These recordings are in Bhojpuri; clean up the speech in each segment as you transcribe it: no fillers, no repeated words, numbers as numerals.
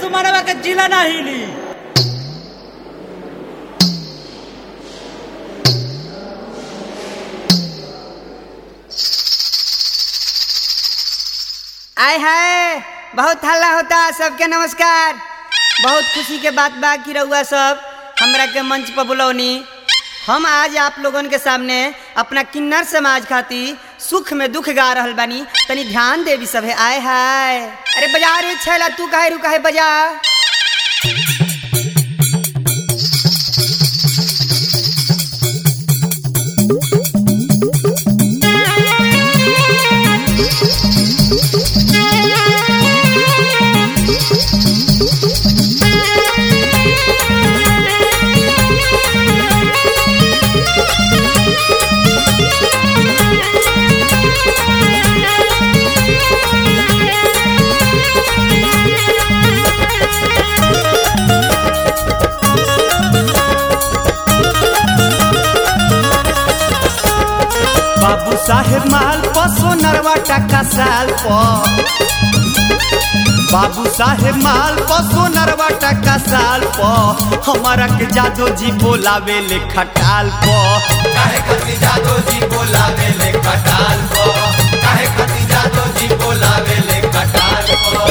सुमनवा के जिला ना हिली। आय हाय बहुत हल्ला होता। सबके नमस्कार। बहुत खुशी के बात बा कि रउआ सब हमरा के मंच पर बुलौनी। हम आज आप लोगन के सामने अपना किन्नर समाज खातिर सुख में दुख गा रहल बानी। तनी ध्यान देवी सब है। आय हाय अरे बजा रे छैला, तू काहे रुका है, बजा। बाबू साहेब माल पसो नरवा टका साल प बाबू साहेब माल पसो नरवा टका साल प हमारा के जादो जी बोलावे ले खटाल प काहे खातिर जादो जी बोलावे ले खटाल प काहे खातिर जादो जी बोलावे ले खटाल प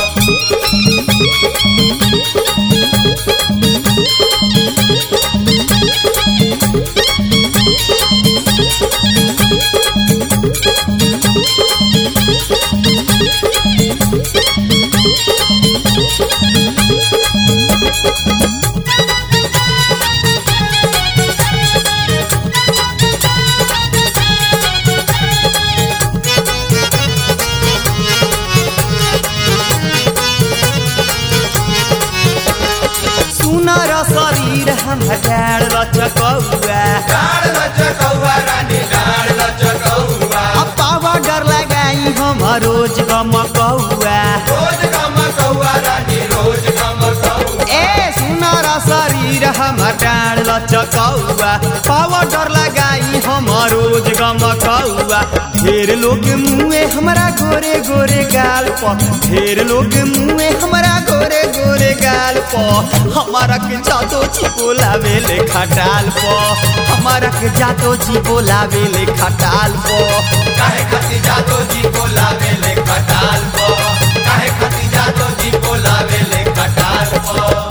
सुनर शरीर हम डाड़ लचकौआ डाड़ लचकौआ रानी डाड़ लचकौआ अब पावा डर लगाई हम रोज गमकौआ रोज गमकौआ रानी रोज गमकौआ ए सुनर शरीर हम डाड़ लचकौआ पावा डर लगाई हम रोज गमकौआ ढेर लोग मुँहे हमरा गोरे गोरे गाल प ढेर लोग मुँहे हमरा गोरे गोरे गाल प हमारा के जादो जी बोलावे ले खटाल प हमारा के जादो जी बोलावे ले खटाल प काहे खातिर जादो जी बोलावे ले खटाल प काहे खातिर जादो जी बोलावे ले खटाल प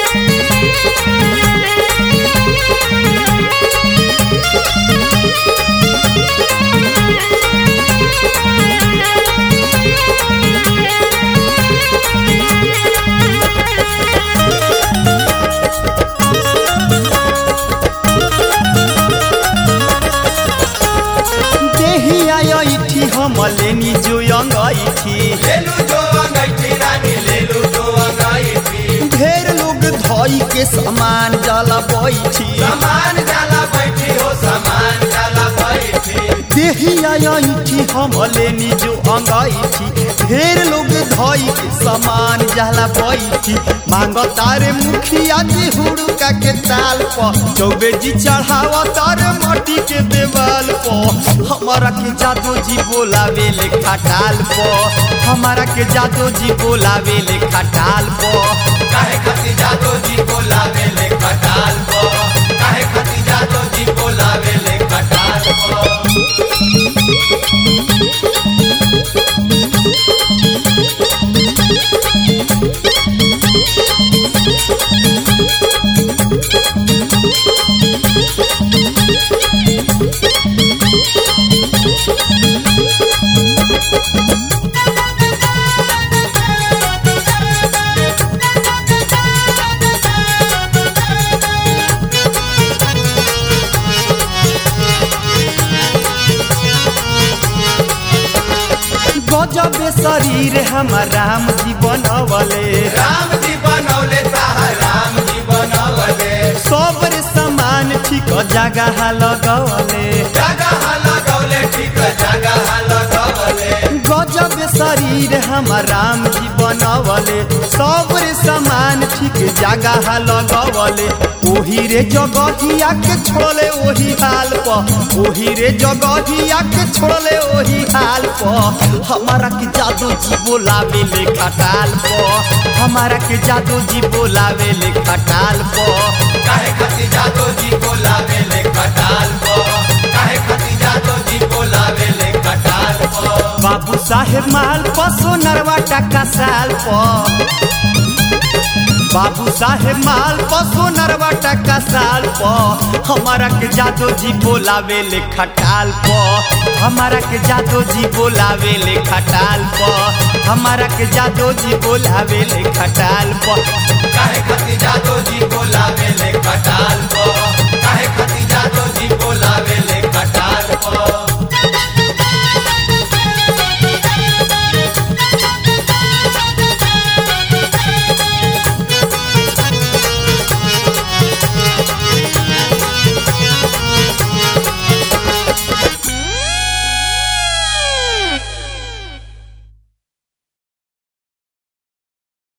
हम लेनी जो अंगैठी लेलू जो अंगैठी रानी लेलू जो अंगैठी ढेर लोग धोई के सामान जाला बैठी सामान जाला बैठी हो सामान जाला बैठी देहिया ऐठी हम लेनी जो अंगैठी ढेर लोग धोई के सामान जाला बैठी मांग तारे मुखिया जी हुड़का के ताल प चौबे जी चढ़ावा तारे माटी के देवाल प हमारा के जादो जी बोलावे ले खटाल प हमारा के जादो जी बोलावे ले खटाल प काहे खातिर जादो जी बोलावे ले खटाल प काहे खातिर जादो जी बोलावे ले खटाल प गजब शरीर हमार राम जी बनवले राम जी बनौले ताहा राम जी बनौले सब रे सामान ठीक जगह लगवले जगह लगौले ठीक जगह लगौले गजब शरीर हमार राम जी बनवले सबरे समान ठीक जगह लगवले ओही रे जगहिया के छोड़ले ओही हाल प ओही रे जगहिया के छोड़ले ओही हाल प हमारा के जादू जी बोलावे ले खटाल प हमारा के जादू जी बोलावे ले खटाल प काहे खातिर जादो जी बोलावे ले खटाल को काहे खातिर जादो जी बोलावे ले खटाल को बाबू साहेब माल पसो नरवा टका साल प बाबू साहेब माल पसो नरवा टका साल प हमारा के जादो जी बोलावे ले खटाल प हमारा के जादो जी बोलावे ले खटाल प हमारा के जादो जी बोलावे ले खटाल प काहे खातिर जादो जी बोलावे ले खटाल को काहे खातिर